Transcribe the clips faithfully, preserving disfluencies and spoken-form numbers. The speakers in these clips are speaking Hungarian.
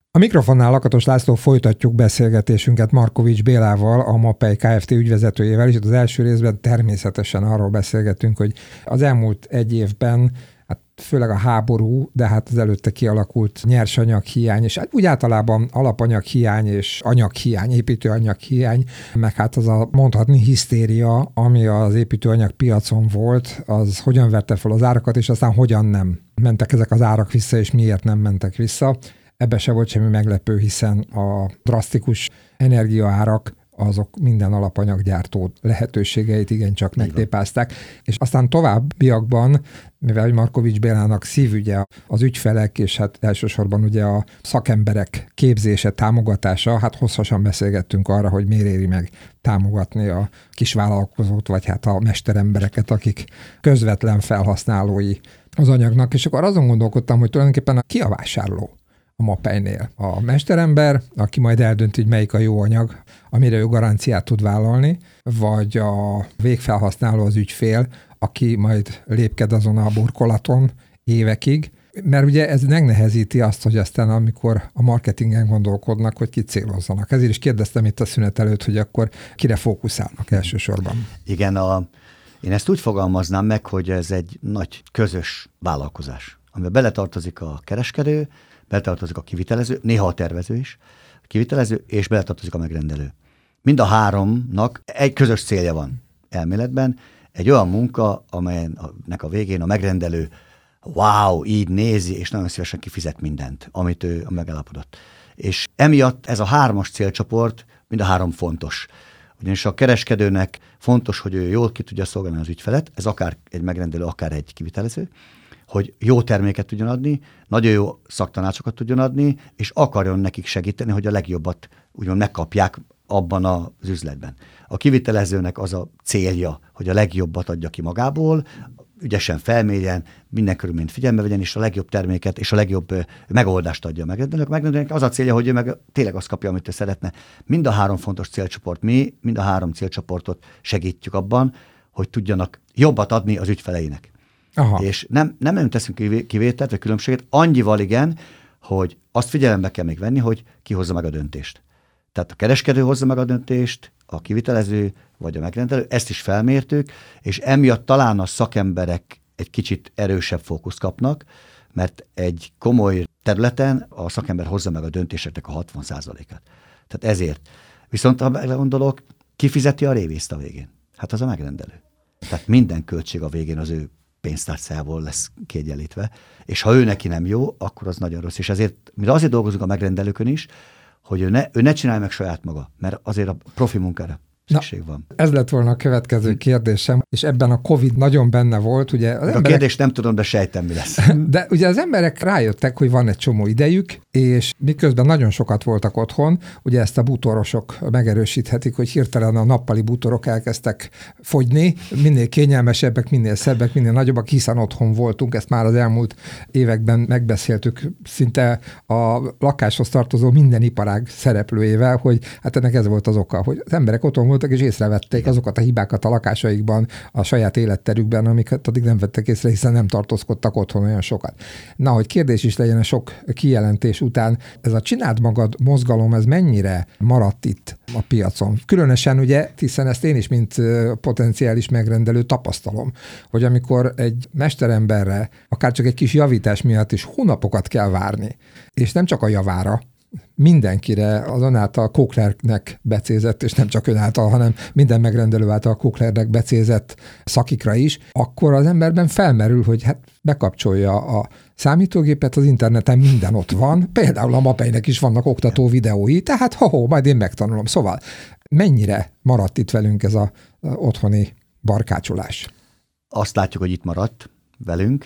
A mikrofonnál Lakatos László, folytatjuk beszélgetésünket Markovics Bélával, a Mapei Kft. Ügyvezetőjével, és az első részben természetesen arról beszélgetünk, hogy az elmúlt egy évben, hát főleg a háború, de hát az előtte kialakult nyersanyaghiány, és úgy általában alapanyaghiány és anyaghiány, építőanyaghiány, meg hát az a mondhatni hisztéria, ami az építőanyag piacon volt, az hogyan verte fel az árakat, és aztán hogyan nem mentek ezek az árak vissza, és miért nem mentek vissza. Ebbe se volt semmi meglepő, hiszen a drasztikus energiaárak azok minden alapanyaggyártó lehetőségeit igencsak megtépázták. És aztán továbbiakban, mivel Markovics Bélának szívügye az ügyfelek, és hát elsősorban ugye a szakemberek képzése, támogatása, hát hosszasan beszélgettünk arra, hogy miért éri meg támogatni a kisvállalkozót, vagy hát a mesterembereket, akik közvetlen felhasználói az anyagnak. És akkor azon gondolkodtam, hogy tulajdonképpen ki a vásárló a Mapeinél? A mesterember, aki majd eldönti, hogy melyik a jó anyag, amire ő garanciát tud vállalni, vagy a végfelhasználó, az ügyfél, aki majd lépked azon a burkolaton évekig, mert ugye ez megnehezíti azt, hogy aztán amikor a marketingen gondolkodnak, hogy kit célozzanak. Ezért is kérdeztem itt a szünet előtt, hogy akkor kire fókuszálnak elsősorban. Igen, a, én ezt úgy fogalmaznám meg, hogy ez egy nagy közös vállalkozás, amiben beletartozik a kereskedő, beletartozik a kivitelező, néha a tervező is, a kivitelező, és beletartozik a megrendelő. Mind a háromnak egy közös célja van elméletben, egy olyan munka, amelynek a végén a megrendelő wow, így nézi, és nagyon szívesen kifizet mindent, amit ő megállapodott. És emiatt ez a hármas célcsoport mind a három fontos. Ugyanis a kereskedőnek fontos, hogy ő jól ki tudja szolgálni az ügyfelet, ez akár egy megrendelő, akár egy kivitelező, hogy jó terméket tudjon adni, nagyon jó szaktanácsokat tudjon adni, és akarjon nekik segíteni, hogy a legjobbat úgymond megkapják abban az üzletben. A kivitelezőnek az a célja, hogy a legjobbat adja ki magából, ügyesen felmérjen, minden körülményt figyelme vegyen, és a legjobb terméket és a legjobb megoldást adja a megrendelőnek. A megrendelőnek az a célja, hogy ő meg tényleg azt kapja, amit ő szeretne. Mind a három fontos célcsoport, mi mind a három célcsoportot segítjük abban, hogy tudjanak jobbat adni az ügyfeleinek. Aha. És nem, nem nagyon teszünk kivételt, vagy különbséget, annyival igen, hogy azt figyelembe kell még venni, hogy ki hozza meg a döntést. Tehát a kereskedő hozza meg a döntést, a kivitelező vagy a megrendelő, ezt is felmértük, és emiatt talán a szakemberek egy kicsit erősebb fókuszt kapnak, mert egy komoly területen a szakember hozza meg a döntéseknek a hatvan százalékát. Tehát ezért. Viszont ha meggondolok, ki fizeti a révészt a végén? Hát az a megrendelő. Tehát minden költség a végén az ő pénztárcájából lesz kiegyenlítve, és ha ő neki nem jó, akkor az nagyon rossz. És ezért, mi azért dolgozunk a megrendelőkön is, hogy ő ne, ő ne csinálja meg saját maga, mert azért a profi munkára szükség van. Na, ez lett volna a következő kérdésem, és ebben a Covid nagyon benne volt. Ugye az a emberek... kérdést nem tudom, de sejtem, mi lesz. De ugye az emberek rájöttek, hogy van egy csomó idejük, és miközben nagyon sokat voltak otthon, ugye ezt a bútorosok megerősíthetik, hogy hirtelen a nappali bútorok elkezdtek fogyni, minél kényelmesebbek, minél szebbek, minél nagyobbak, hiszen otthon voltunk, ezt már az elmúlt években megbeszéltük szinte a lakáshoz tartozó minden iparág szereplőjével, hogy hát ennek ez volt az oka, hogy az emberek otthon voltak, és észrevették azokat a hibákat a lakásaikban, a saját életterükben, amiket addig nem vettek észre, hiszen nem tartózkodtak otthon olyan sokat. Na, hogy kérdés is legyen a sok kijelentés után, ez a csináld magad mozgalom, ez mennyire maradt itt a piacon? Különösen ugye, hiszen ezt én is, mint potenciális megrendelő tapasztalom, hogy amikor egy mesteremberre, akár csak egy kis javítás miatt is hónapokat kell várni, és nem csak a javára, mindenkire az ön által Koklernek becézett, és nem csak ön által, hanem minden megrendelő által Koklernek becézett szakikra is, akkor az emberben felmerül, hogy hát bekapcsolja a számítógépet, az interneten minden ott van, például a Mapeinek is vannak oktató videói, tehát ha-ho, majd én megtanulom. Szóval mennyire maradt itt velünk ez a, a otthoni barkácsolás? Azt látjuk, hogy itt maradt velünk,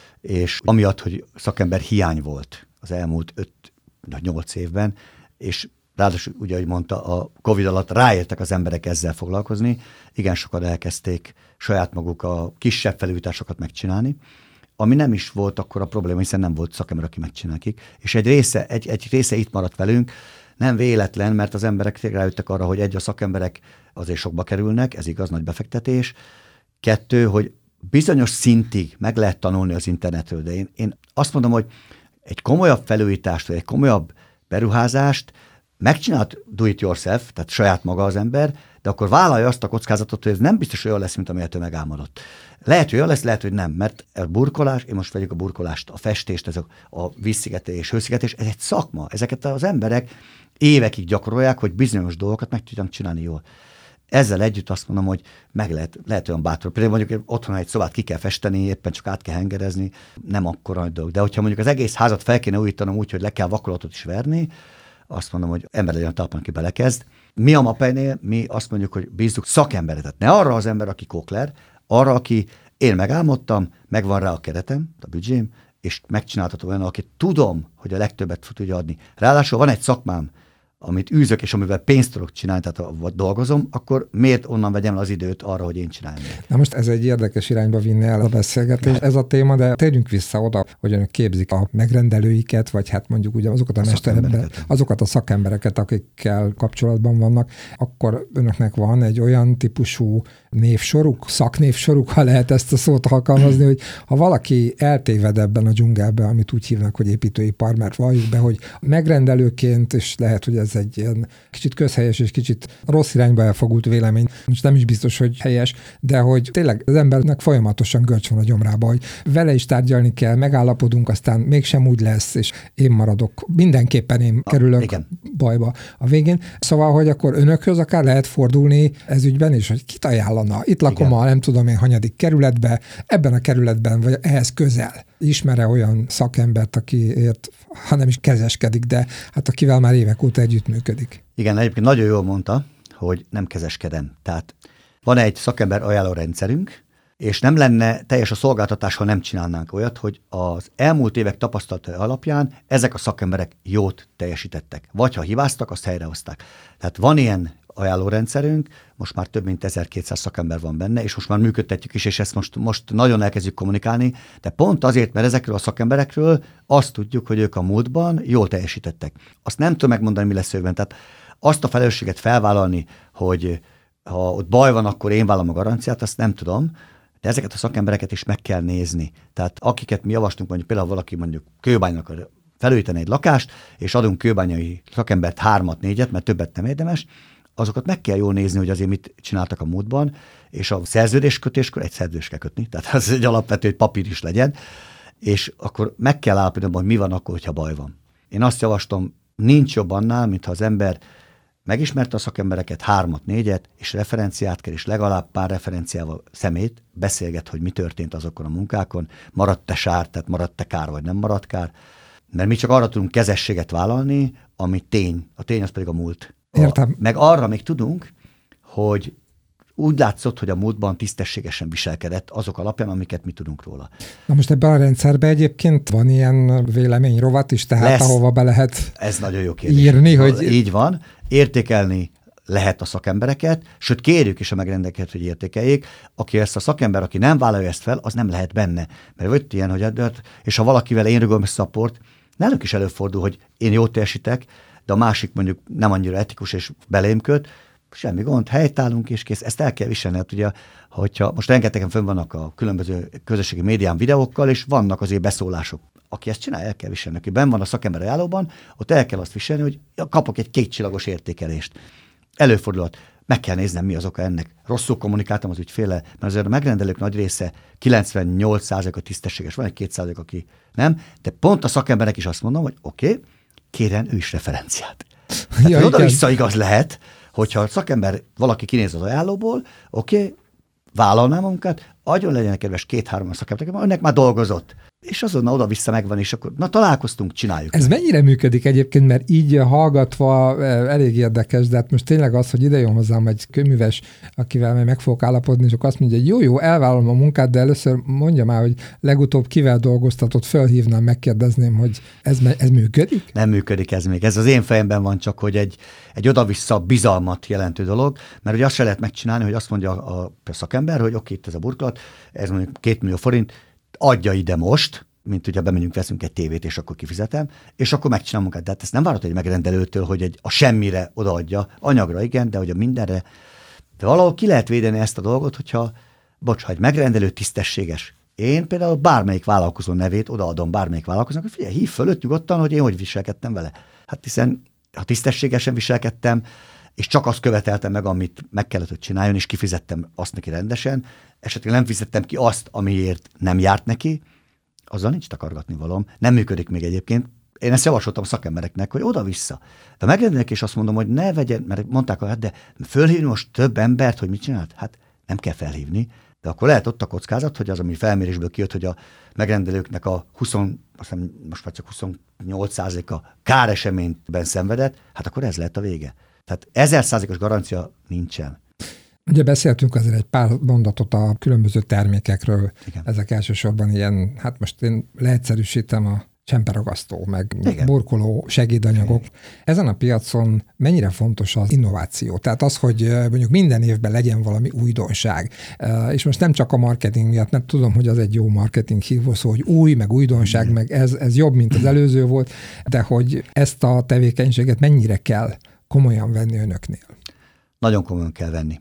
és amiatt, hogy szakember hiány volt az elmúlt öt nyolc évben, és ráadásul, ugye, ahogy mondta, a Covid alatt ráértek az emberek ezzel foglalkozni, igen sokan elkezdték saját maguk a kisebb felújításokat megcsinálni, ami nem is volt akkor a probléma, hiszen nem volt szakember, aki megcsinálkik, és egy része, egy, egy része itt maradt velünk, nem véletlen, mert az emberek rájöttek arra, hogy egy, a szakemberek azért sokba kerülnek, ez igaz, nagy befektetés, kettő, hogy bizonyos szintig meg lehet tanulni az internetről, de én, én azt mondom, hogy egy komolyabb felújítást, vagy egy komolyabb beruházást, megcsinált do it yourself, tehát saját maga az ember, de akkor vállalja azt a kockázatot, hogy ez nem biztos olyan lesz, mint amilyet ő megálmodott. Lehet, hogy olyan lesz, lehet, hogy nem, mert a burkolás, én most vegyük a burkolást, a festést, ez a, a vízszigetelés, hőszigetelés, ez egy szakma. Ezeket az emberek évekig gyakorolják, hogy bizonyos dolgokat meg tudjanak csinálni jól. Ezzel együtt azt mondom, hogy meg lehet, lehet olyan bátor. Például mondjuk otthon egy szobát ki kell festeni, éppen csak át kell hengerezni, nem akkora nagy dolog. De hogyha mondjuk az egész házat fel kéne újítanom úgy, hogy le kell vakolatot is verni, azt mondom, hogy ember legyen a talpon, aki belekezd. Mi a MAPEI-nél, mi azt mondjuk, hogy bízzuk szakemberet. Tehát ne arra az ember, aki kokler, arra, aki én megálmodtam, megvan rá a keretem, a büdzsém, és megcsináltatom olyan, aki tudom, hogy a legtöbbet tudja adni. Ráadásul van egy szakmám, amit űzök, és amivel pénzt tudok csinálni, tehát ha dolgozom, akkor miért onnan vegyem az időt arra, hogy én csináljam? Na most ez egy érdekes irányba vinne el a beszélgetés, ez a téma, de térjünk vissza oda, hogy önök képzik a megrendelőiket, vagy hát mondjuk ugye azokat a, a mesterember, azokat a szakembereket, akikkel kapcsolatban vannak, akkor önöknek van egy olyan típusú névsoruk, szaknévsoruk, ha lehet ezt a szót alkalmazni, hogy ha valaki eltéved ebben a dzsungelben, amit úgy hívnak, hogy építőipar, mert valljuk be, hogy megrendelőként, és lehet, hogy ez egy ilyen kicsit közhelyes és kicsit rossz irányba elfogult vélemény, most nem is biztos, hogy helyes, de hogy tényleg az embernek folyamatosan görcs van a gyomrába, hogy vele is tárgyalni kell, megállapodunk, aztán mégsem úgy lesz, és én maradok. Mindenképpen én kerülök igen. bajba a végén. Szóval, hogy akkor önökhöz akár lehet fordulni ez ügyben is, hogy kit ajánlana. Itt lakom igen. a nem tudom én hanyadik kerületbe, ebben a kerületben, vagy ehhez közel. Ismer-e olyan szakembert, akiért, ha nem is kezeskedik, de hát akivel már évek óta együttműködik? Igen, egyébként nagyon jól mondta, hogy nem kezeskedem. Tehát van egy szakember ajánló rendszerünk, és nem lenne teljes a szolgáltatás, ha nem csinálnánk olyat, hogy az elmúlt évek tapasztalatai alapján ezek a szakemberek jót teljesítettek. Vagy ha hibáztak, azt helyrehozták. Tehát van ilyen ajánlórendszerünk, most már több mint ezerkétszáz szakember van benne, és most már működtetjük is, és ezt most, most nagyon elkezdjük kommunikálni, de pont azért, mert ezekről a szakemberekről azt tudjuk, hogy ők a múltban jól teljesítettek. Azt nem tudom megmondani, mi lesz őkben. Tehát azt a felelősséget felvállalni, hogy ha ott baj van, akkor én vállalom a garanciát, azt nem tudom, de ezeket a szakembereket is meg kell nézni. Tehát akiket mi javaslunk, mondjuk például valaki mondjuk kőbánynak akar felújítani egy lakást, és adunk kőbányai szakembert hármat, négyet, mert többet nem érdemes, azokat meg kell jól nézni, hogy azért mit csináltak a múltban, és a szerződéskötéskor egy szerződést kell kötni, tehát ez egy alapvető, hogy papír is legyen, és akkor meg kell állapítani, hogy mi van akkor, hogyha baj van. Én azt javaslom, nincs jobb annál, mintha az ember megismerte a szakembereket, hármat, négyet, és referenciát kell, és legalább pár referenciával szemét beszélget, hogy mi történt azokon a munkákon, maradt-e sár, tehát maradt-e kár, vagy nem maradt kár, mert mi csak arra tudunk kezességet vállalni, ami tény. A tény az pedig a múlt. Értem. Meg arra még tudunk, hogy úgy látszott, hogy a múltban tisztességesen viselkedett azok alapján, amiket mi tudunk róla. Na most ebben a rendszerben egyébként van ilyen véleményrovat is, tehát lesz, ahova be lehet ez nagyon jó kérdés. írni, hogy... Így van, értékelni lehet a szakembereket, sőt kérjük is a megrendelőket, hogy értékeljék. Aki ezt a szakember, aki nem vállalja ezt fel, az nem lehet benne. Mert vagy ilyen, hogy és ha valakivel én rögöm össze a port, nálunk is előfordul, hogy én jót teljesítek, de a másik mondjuk nem annyira etikus és belém köt, semmi gond, helytállunk és kész. Ezt el kell viselni. Hát ugye, hogyha most rengetegen fönn vannak a különböző közösségi médián videókkal, és vannak azért beszólások. Aki ezt csinálja, el kell viselni. Aki benn van a szakember ajánlóban, ott el kell azt viselni, hogy kapok egy kétcsillagos értékelést. Előfordulhat. Meg kell néznem, mi az oka ennek. Rosszul kommunikáltam az ügyféle, mert azért a megrendelők nagy része kilencvennyolc százalék a tisztességes, van egy két százalék, aki nem, de pont a szakembernek is azt mondom, hogy oké, okay, kérjen ő is referenciát. Ja, oda-vissza igaz lehet, hogyha a szakember valaki kinéz az ajánlóból, oké, okay, vállalnám a munkát, adjon legyen kedves két-három szakember, mert önnek már dolgozott. És azonnal oda-vissza megvan, és akkor na találkoztunk, csináljuk. Ez mennyire működik egyébként, mert így hallgatva elég érdekes, de hát most tényleg az, hogy ide jön hozzám egy kőműves, akivel meg, meg fogok állapodni, és akkor azt mondja, hogy jó, jó, elvállalom a munkát, de először mondja már, hogy legutóbb kivel dolgoztatott, felhívnám, megkérdezném, hogy ez, ez működik? Nem működik ez még. Ez az én fejemben van csak, hogy egy, egy oda-vissza bizalmat jelentő dolog, mert ugye azt se lehet megcsinálni, hogy azt mondja a, a szakember, hogy oké, itt ez a burkolat, ez mondjuk két millió forint, adja ide most, mint ugye bemegyünk, veszünk egy tévét, és akkor kifizetem, és akkor megcsinálom munkát. De hát ezt nem várható egy megrendelőtől, hogy egy, a semmire odaadja, anyagra igen, de hogy a mindenre. De valahol ki lehet védeni ezt a dolgot, hogyha, bocs, ha egy megrendelő tisztességes. Én például bármelyik vállalkozó nevét odaadom bármelyik vállalkozónak, hogy figyelj, hív fölött nyugodtan, hogy én hogy viselkedtem vele. Hát hiszen ha tisztességesen viselkedtem, és csak azt követeltem meg, amit meg kellett, hogy csináljon, és kifizettem azt neki rendesen, esetleg nem fizettem ki azt, amiért nem járt neki, azzal nincs takargatni valóm. Nem működik még egyébként. Én ezt javasoltam szakembereknek, hogy oda-vissza. De megrendelek, és azt mondom, hogy ne vegyen, mert mondták, hogy hát de fölhívni most több embert, hogy mit csinált? Hát nem kell felhívni, de akkor lehet ott a kockázat, hogy az, ami felmérésből kijött, hogy a megrendelőknek a húsz, azt hiszem, most már csak huszonnyolc százaléka káreseményben szenvedett, hát akkor ez lehet a vége. Tehát ezer százalékos garancia nincsen. Ugye beszéltünk azért egy pár mondatot a különböző termékekről. Igen. Ezek elsősorban ilyen, hát most én leegyszerűsítem, a csemperagasztó, meg igen. burkoló segédanyagok. Igen. Ezen a piacon mennyire fontos az innováció? Tehát az, hogy mondjuk minden évben legyen valami újdonság. És most nem csak a marketing miatt, mert tudom, hogy az egy jó marketing hívószó, hogy új, meg újdonság, igen. meg ez, ez jobb, mint az előző volt, de hogy ezt a tevékenységet mennyire kell komolyan venni önöknél? Nagyon komolyan kell venni.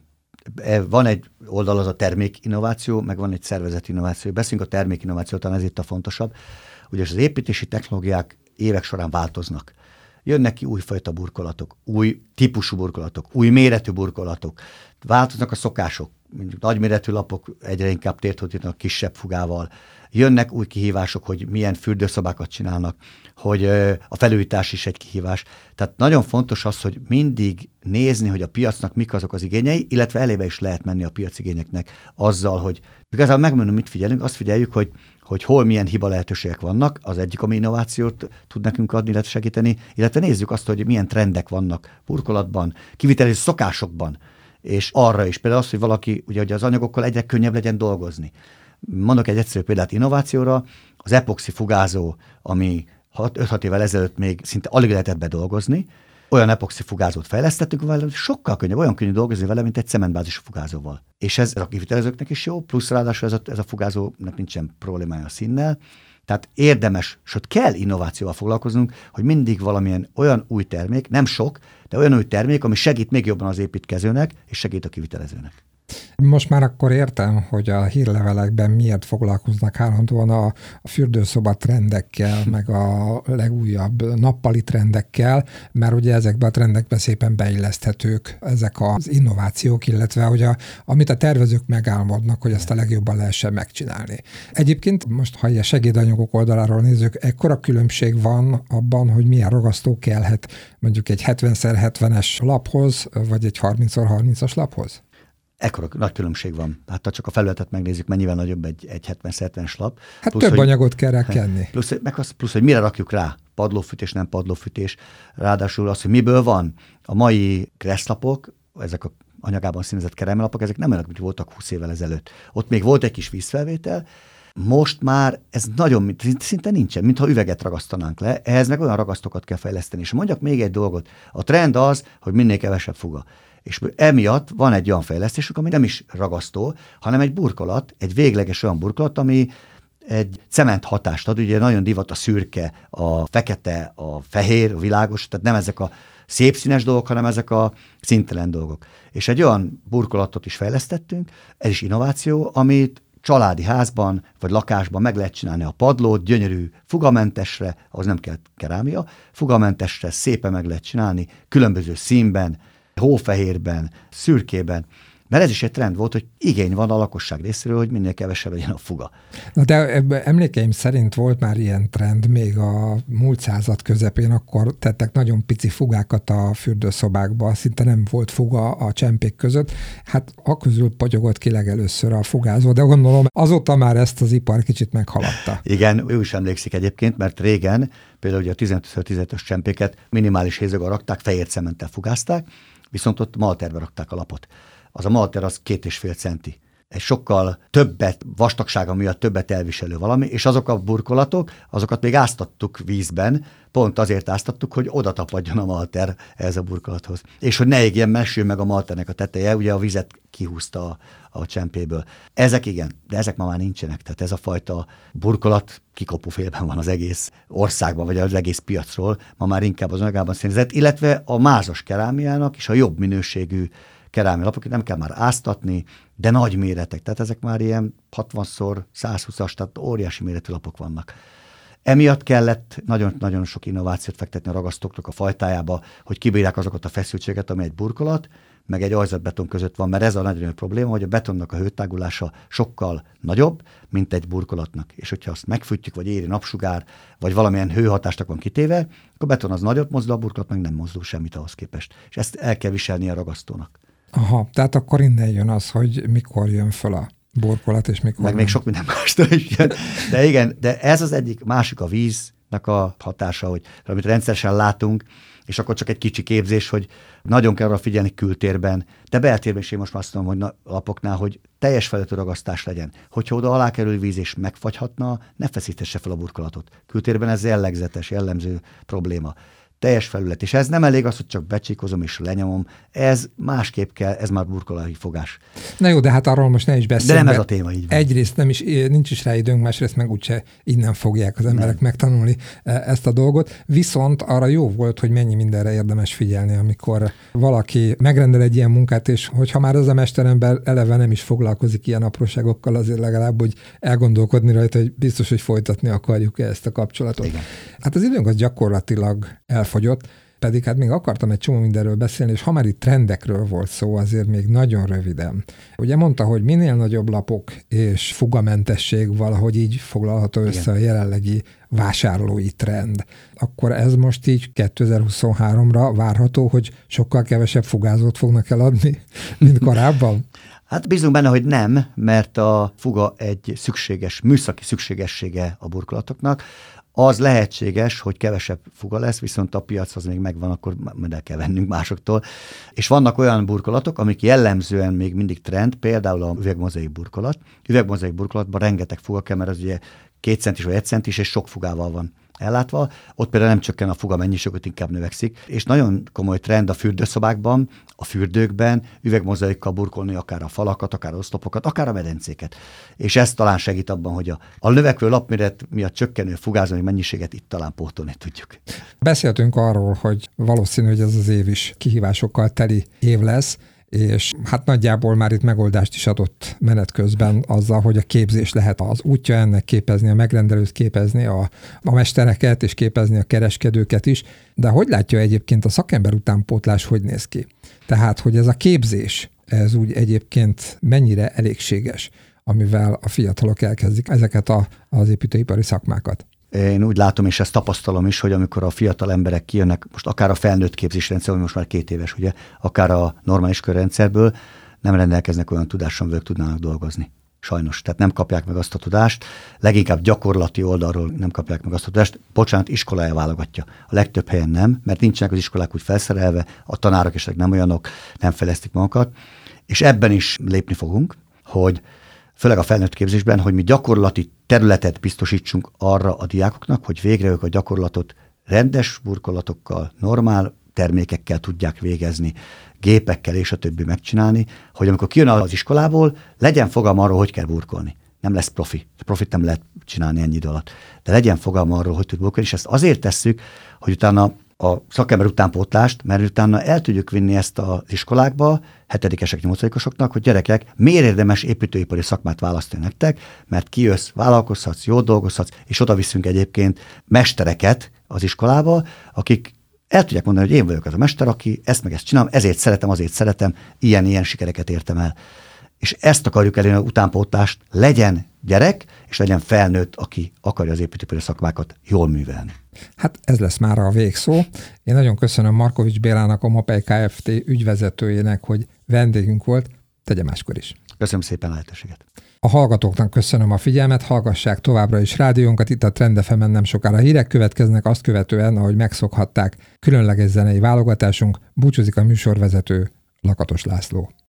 Van egy oldal, az a termékinnováció, meg van egy szervezetinnováció. Beszélünk a termékinnováció, talán ez itt a fontosabb. Ugye az építési technológiák évek során változnak. Jönnek ki újfajta burkolatok, új típusú burkolatok, új méretű burkolatok. Változnak a szokások. Mondjuk nagyméretű lapok egyre inkább tért hódítanak kisebb fugával. Jönnek új kihívások, hogy milyen fürdőszobákat csinálnak, hogy a felújítás is egy kihívás. Tehát nagyon fontos az, hogy mindig nézni, hogy a piacnak mik azok az igényei, illetve elébe is lehet menni a piacigényeknek azzal, hogy igazából megmondom, mit figyelünk, azt figyeljük, hogy hogy hol milyen hiba lehetőségek vannak, az egyik, ami innovációt tud nekünk adni, illetve segíteni, illetve nézzük azt, hogy milyen trendek vannak burkolatban, kivitelező szokásokban, és arra is például az, hogy valaki, ugye, hogy az anyagokkal egyre könnyebb legyen dolgozni. Mondok egy egyszerű példát innovációra, az epoxi fugázó, ami öt-hat évvel ezelőtt még szinte alig lehetett bedolgozni, olyan epoxi fugázót fejlesztettük vele, hogy sokkal könnyebb, olyan könnyű dolgozni vele, mint egy cementbázisú fugázóval. És ez a kivitelezőknek is jó, plusz ráadásul ez a, ez a fugázónak nincsen problémája a színnel. Tehát érdemes, sőt kell innovációval foglalkoznunk, hogy mindig valamilyen olyan új termék, nem sok, de olyan új termék, ami segít még jobban az építkezőnek, és segít a kivitelezőnek. Most már akkor értem, hogy a hírlevelekben miért foglalkoznak állandóan a, a fürdőszoba trendekkel, meg a legújabb nappali trendekkel, mert ugye ezekben a trendekben szépen beilleszthetők ezek az innovációk, illetve hogy a, amit a tervezők megálmodnak, hogy ezt a legjobban lehessen megcsinálni. Egyébként most, ha ilyen segédanyagok oldaláról nézzük, ekkora különbség van abban, hogy milyen ragasztó kellhet mondjuk egy hetven szer hetvenes laphoz, vagy egy harminc szer harmincas laphoz? Ekkora nagy különbség van. Hát ha csak a felületet megnézzük, mennyivel nagyobb egy, egy hetven szer hetvenes lap. Hát plusz, több hogy, anyagot kell rá kenni. Plusz, meg az, plusz, hogy mire rakjuk rá. Padlófűtés, nem padlófűtés. Ráadásul az, hogy miből van. A mai kresszlapok, ezek a anyagában színezett keremelapok, ezek nem olyanok, mint voltak húsz évvel ezelőtt. Ott még volt egy kis vízfelvétel, most már ez nagyon, szinte nincsen, mintha üveget ragasztanánk le, ehhez meg olyan ragasztókat kell fejleszteni. És mondjak még egy dolgot. A trend az, hogy minél kevesebb fuga. És emiatt van egy olyan fejlesztésük, ami nem is ragasztó, hanem egy burkolat, egy végleges olyan burkolat, ami egy cement hatást ad, ugye nagyon divat a szürke, a fekete, a fehér, a világos, tehát nem ezek a szép színes dolgok, hanem ezek a színtelen dolgok. És egy olyan burkolatot is fejlesztettünk, ez is innováció, amit családi házban vagy lakásban meg lehet csinálni a padlót, gyönyörű fugamentesre, ahhoz nem kell kerámia, fugamentesre szépen meg lehet csinálni, különböző színben, hófehérben, szürkében, mert ez is egy trend volt, hogy igény van a lakosság részéről, hogy minél kevesebb legyen a fuga. Na de emlékeim szerint volt már ilyen trend, még a múlt század közepén, akkor tettek nagyon pici fugákat a fürdőszobákba, szinte nem volt fuga a csempék között. Hát akközül potyogott ki legelőször a fugázó, de gondolom azóta már ezt az ipar kicsit meghaladta. Igen, ő is emlékszik egyébként, mert régen például ugye a tizenöt-tizenötös csempéket minimális hézaggal rakták, fehér cementtel fugázták, viszont ott malterbe rakták a lapot. Az a malter az két és fél centi. Egy sokkal többet, vastagsága miatt többet elviselő valami, és azok a burkolatok, azokat még áztattuk vízben, pont azért áztattuk, hogy oda tapadjon a malter ehhez a burkolathoz. És hogy ne égjen, messül meg a malternek a teteje, ugye a vizet kihúzta a, a csempéből. Ezek igen, de ezek ma már nincsenek. Tehát ez a fajta burkolat kikopófélben van az egész országban, vagy az egész piacról, ma már inkább az anyagában színezett, illetve a mázas kerámiának és a jobb minőségű kerámia lapokat nem kell már áztatni, de nagy méretek, tehát ezek már ilyen hatvan szor százhúszas, tehát óriási méretű lapok vannak. Emiatt kellett nagyon-nagyon sok innovációt fektetni a ragasztóknak a fajtájába, hogy kibírják azokat a feszültséget, ami egy burkolat, meg egy ajzatbeton között van, mert ez a nagyon nagy probléma, hogy a betonnak a hőtágulása sokkal nagyobb, mint egy burkolatnak. És hogyha azt megfűtjük, vagy éri napsugár, vagy valamilyen hőhatásnak van kitéve, akkor a beton az nagyot mozdul, a burkolat meg nem mozdul semmit ahhoz képest. És ezt el kell viselni a ragasztónak. Aha, tehát akkor innen jön az, hogy mikor jön föl a burkolat, és mikor meg nem. még sok minden mástól is jön. De igen, de ez az egyik, másik a víznek a hatása, hogy amit rendszeresen látunk, és akkor csak egy kicsi képzés, hogy nagyon kell arra figyelni kültérben, de beltérben is én most azt mondom, hogy lapoknál, hogy teljes felületű ragasztás legyen. Hogyha oda alá kerül víz és megfagyhatna, ne feszítesse fel a burkolatot. Kültérben ez jellegzetes, jellemző probléma. Teljes felület. És ez nem elég az, hogy csak becsíkozom és lenyomom. Ez másképp kell, ez már burkolati fogás. Na jó, de hát arról most ne is beszéljünk. De nem ez a téma, így van. Egyrészt nem is, nincs is rá időnk, másrészt meg úgyse innen fogják az emberek nem. megtanulni ezt a dolgot. Viszont arra jó volt, hogy mennyi mindenre érdemes figyelni, amikor valaki megrendel egy ilyen munkát, és hogyha már az a mesterember eleve nem is foglalkozik ilyen apróságokkal, azért legalább, hogy elgondolkodni rajta, hogy biztos, hogy folytatni akarjuk ezt a kapcsolatot. Igen. Hát az időnk az gyakorlatilag elfogyott, pedig hát még akartam egy csomó mindenről beszélni, és ha már itt trendekről volt szó, azért még nagyon röviden. Ugye mondta, hogy minél nagyobb lapok és fugamentesség valahogy így foglalható össze Igen. a jelenlegi vásárlói trend. Akkor ez most így kétezer-huszonháromra várható, hogy sokkal kevesebb fugázót fognak eladni, mint korábban? Hát bízunk benne, hogy nem, mert a fuga egy szükséges, műszaki szükségessége a burkolatoknak. Az lehetséges, hogy kevesebb fuga lesz, viszont a piac az még megvan, akkor majd el kell vennünk másoktól. És vannak olyan burkolatok, amik jellemzően még mindig trend, például a üvegmozaik burkolat. Üvegmozaik burkolatban rengeteg fuga kell, mert az ugye két centis vagy egy centis, és sok fugával van ellátva. Ott például nem csökken a fuga mennyiség, ott inkább növekszik. És nagyon komoly trend a fürdőszobákban, a fürdőkben üvegmozaikkal burkolni akár a falakat, akár a oszlopokat, akár a medencéket. És ez talán segít abban, hogy a, a növekvő lapméret miatt csökkenő fugázói mennyiséget itt talán pótolni tudjuk. Beszéltünk arról, hogy valószínű, hogy ez az év is kihívásokkal teli év lesz, és hát nagyjából már itt megoldást is adott menet közben azzal, hogy a képzés lehet az útja ennek, képezni a megrendelőt, képezni a, a mestereket, és képezni a kereskedőket is. De hogy látja egyébként a szakember utánpótlás, hogy néz ki? Tehát, hogy ez a képzés, ez úgy egyébként mennyire elégséges, amivel a fiatalok elkezdik ezeket a, az építőipari szakmákat? Én úgy látom, és ezt tapasztalom is, hogy amikor a fiatal emberek kijönnek, most akár a felnőtt képzésrendszer, ami most már két éves, ugye, akár a normális körrendszerből, nem rendelkeznek olyan tudással, amivel tudnának dolgozni. Sajnos. Tehát nem kapják meg azt a tudást, leginkább gyakorlati oldalról nem kapják meg azt a tudást. Bocsánat, iskolája válogatja. A legtöbb helyen nem, mert nincsenek az iskolák úgy felszerelve, a tanárok is nem olyanok, nem fejlesztik magukat. És ebben is lépni fogunk, hogy főleg a felnőtt képzésben, hogy mi gyakorlati területet biztosítsunk arra a diákoknak, hogy végre ők a gyakorlatot rendes burkolatokkal, normál termékekkel tudják végezni, gépekkel és a többi megcsinálni, hogy amikor kijön az iskolából, legyen fogalma arról, hogy kell burkolni. Nem lesz profi. Profit nem lehet csinálni ennyi idő alatt. De legyen fogalma arról, hogy tud burkolni, és ezt azért tesszük, hogy utána a szakember utánpótlást, mert utána el tudjuk vinni ezt az iskolákba, hetedikesek, nyolcadikosoknak, hogy gyerekek, miért érdemes építőipari szakmát választani nektek, mert kijössz, vállalkozhatsz, jól dolgozhatsz, és oda viszünk egyébként mestereket az iskolába, akik el tudják mondani, hogy én vagyok az a mester, aki ezt meg ezt csinálom, ezért szeretem, azért szeretem, ilyen-ilyen sikereket értem el. És ezt akarjuk elérni, a utánpótlást, legyen gyerek, és legyen felnőtt, aki akarja az építőipari szakmákat jól művelni. Hát ez lesz már a végszó. Én nagyon köszönöm Markovics Bélának, a MAPEI Kft. Ügyvezetőjének, hogy vendégünk volt, tegye máskor is. Köszönöm szépen a lehetőséget. A hallgatóknak köszönöm a figyelmet, hallgassák továbbra is rádiónkat, itt a Trend ef emen nem sokára hírek következnek, azt követően, ahogy megszokhatták, különleges zenei válogatásunk, búcsúzik a műsorvezető, Lakatos László.